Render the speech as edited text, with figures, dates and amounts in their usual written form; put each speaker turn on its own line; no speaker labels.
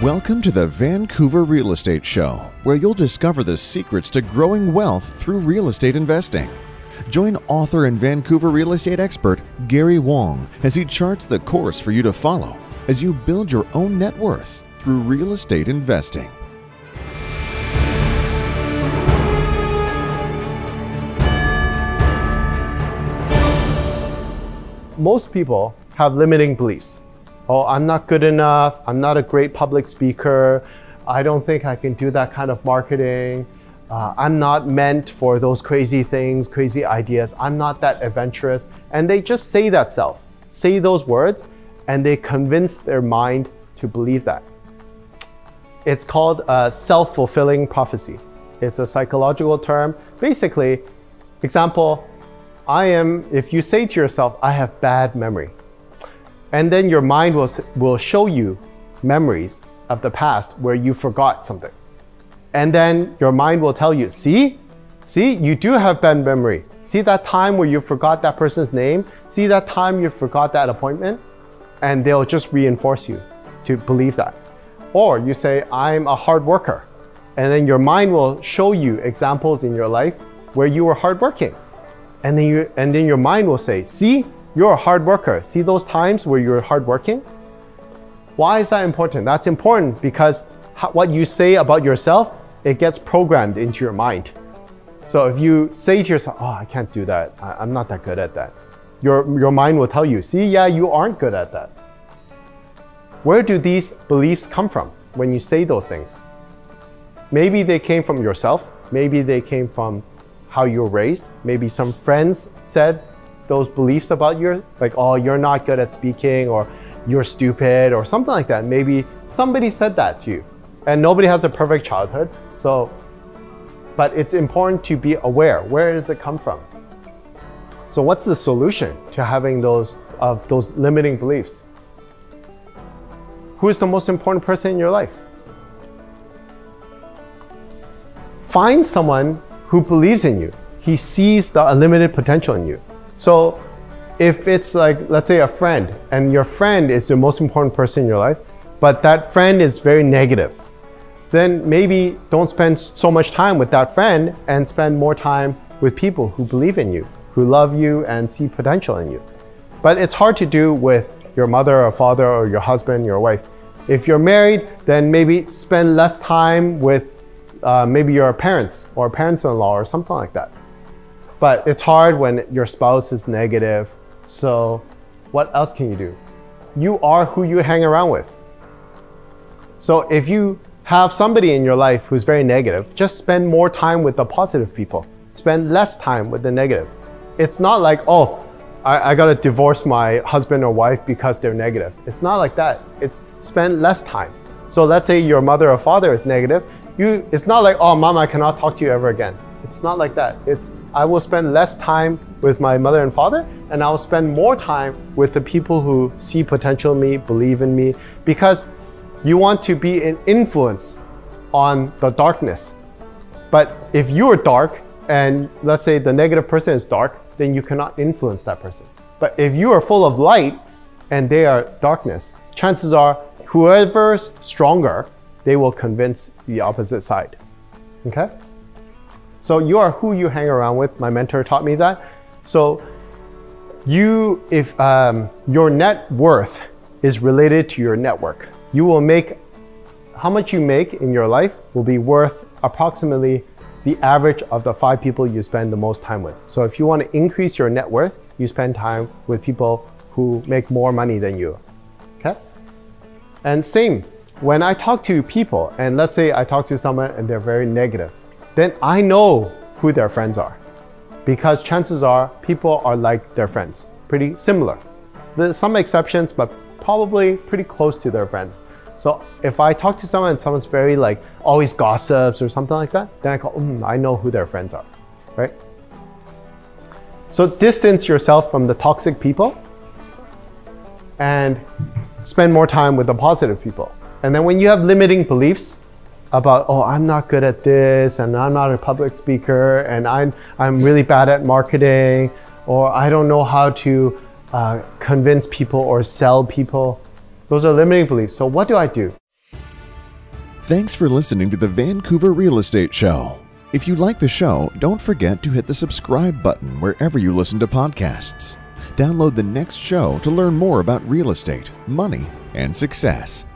Welcome to the Vancouver Real Estate Show, where you'll discover the secrets to growing wealth through real estate investing. Join author and Vancouver real estate expert Gary Wong as he charts the course for you to follow as you build your own net worth through real estate investing.
Most people have limiting beliefs. Oh, I'm not good enough. I'm not a great public speaker. I don't think I can do that kind of marketing. I'm not meant for those crazy things, crazy ideas. I'm not that adventurous. And they just say those words, and they convince their mind to believe that. It's called a self-fulfilling prophecy. It's a psychological term. Basically, example, if you say to yourself, I have bad memory, and then your mind will show you memories of the past where you forgot something. And then your mind will tell you, see, you do have bad memory. See that time where you forgot that person's name? See that time you forgot that appointment? And they'll just reinforce you to believe that. Or you say, I'm a hard worker. And then your mind will show you examples in your life where you were hardworking. And then your mind will say, see, you're a hard worker. See those times where you're hardworking? Why is that important? That's important because what you say about yourself, it gets programmed into your mind. So if you say to yourself, oh, I can't do that. I'm not that good at that. Your mind will tell you, see, yeah, you aren't good at that. Where do these beliefs come from when you say those things? Maybe they came from yourself. Maybe they came from how you were raised. Maybe some friends said those beliefs about you, like, oh, you're not good at speaking, or you're stupid, or something like that. Maybe somebody said that to you. And nobody has a perfect childhood. But it's important to be aware. Where does it come from? So what's the solution to having those limiting beliefs? Who is the most important person in your life? Find someone who believes in you. He sees the unlimited potential in you. So if it's like, let's say a friend, and your friend is the most important person in your life, but that friend is very negative, then maybe don't spend so much time with that friend and spend more time with people who believe in you, who love you and see potential in you. But it's hard to do with your mother or father or your husband, your wife. If you're married, then maybe spend less time with maybe your parents or parents-in-law or something like that. But it's hard when your spouse is negative. So what else can you do? You are who you hang around with. So if you have somebody in your life who's very negative, just spend more time with the positive people. Spend less time with the negative. It's not like, oh, I gotta divorce my husband or wife because they're negative. It's not like that. It's spend less time. So let's say your mother or father is negative. It's not like, oh, mom, I cannot talk to you ever again. It's not like that. I will spend less time with my mother and father, and I will spend more time with the people who see potential in me, believe in me, because you want to be an influence on the darkness. But if you're dark, and let's say the negative person is dark, then you cannot influence that person. But if you are full of light and they are darkness, chances are whoever's stronger, they will convince the opposite side. Okay? So you are who you hang around with. My mentor taught me that. So if your net worth is related to your network, you will how much you make in your life will be worth approximately the average of the 5 people you spend the most time with. So if you want to increase your net worth, you spend time with people who make more money than you. Okay? And same, when I talk to people, and let's say I talk to someone and they're very negative, then I know who their friends are, because chances are people are like their friends, pretty similar. There's some exceptions, but probably pretty close to their friends. So if I talk to someone and someone's very always gossips or something like that, then I go, I know who their friends are, right? So distance yourself from the toxic people and spend more time with the positive people. And then when you have limiting beliefs about, oh, I'm not good at this, and I'm not a public speaker, and I'm really bad at marketing, or I don't know how to convince people or sell people. Those are limiting beliefs. So what do?
Thanks for listening to the Vancouver Real Estate Show. If you like the show, don't forget to hit the subscribe button wherever you listen to podcasts. Download the next show to learn more about real estate, money, and success.